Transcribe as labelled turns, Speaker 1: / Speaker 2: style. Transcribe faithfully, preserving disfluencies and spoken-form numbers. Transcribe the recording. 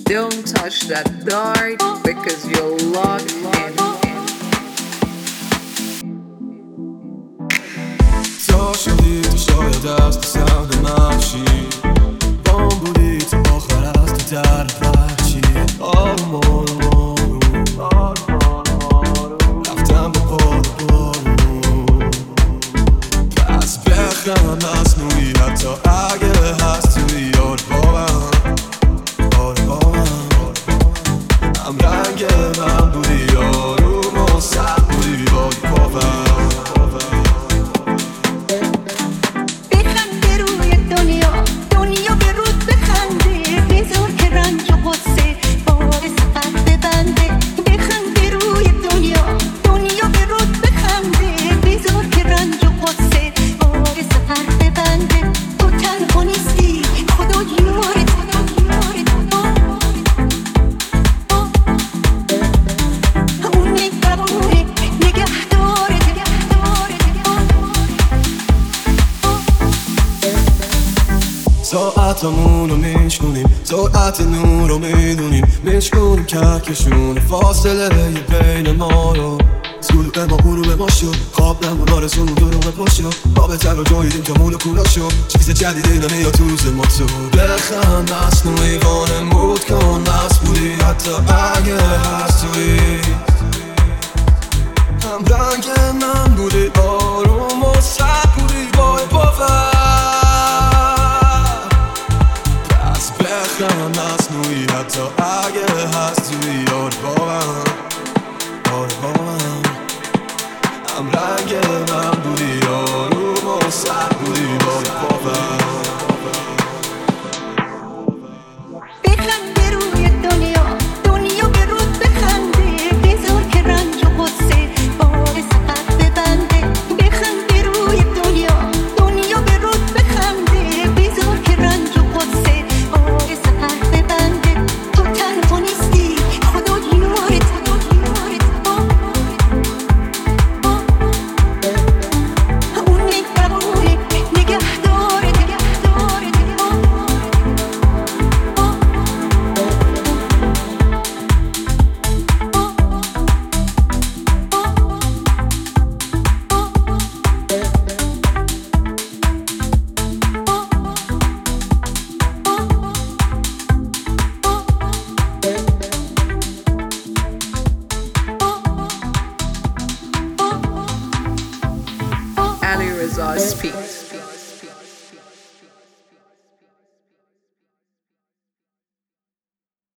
Speaker 1: Don't touch that dart because you're locked in.
Speaker 2: تا شدی تو شاید از تو سمت مفشی بام بودی تو آخر از تو در بچی آروم آروم آروم رفتم با پارو بارو پس بخرم مصنوعی حتی اگه هست توی یار باهم آره باهم هم رنگ من بودی آروم و سر بودی بای باهم ساعتمون رو میشکنیم ساعت نور رو میدونیم میشکنیم کهکشون فاصله بین ما رو سلوه ما غروب ما شد خواب نمون آرزومون دروغ پا شد ما بهتر رو جاییدیم که مولکولا شد چیز جدیدی نمیاد تو روز ما تو بخند مصنوعی وانمود کن مست بودی حتی اگه هست توی هم رنگ من بودی آروم و سر بودی بای باور بخرم مصنوعی حتی اگه هست توی یار باهم آره باهم هم رنگ من بودی آروم و سر بودی بای باهم
Speaker 3: بخنده روی دنیا دنیا به رود بخنده بذار که رنج و غصه بار سقف ببنده بخنده روی دنیا دنیا به رود بخنده بذار که رنج و غصه بار سقف ببنده تو تنها نیستی خدا یارت اون نگهبانه نگهداره نگهداره
Speaker 1: Ali Reza speaks.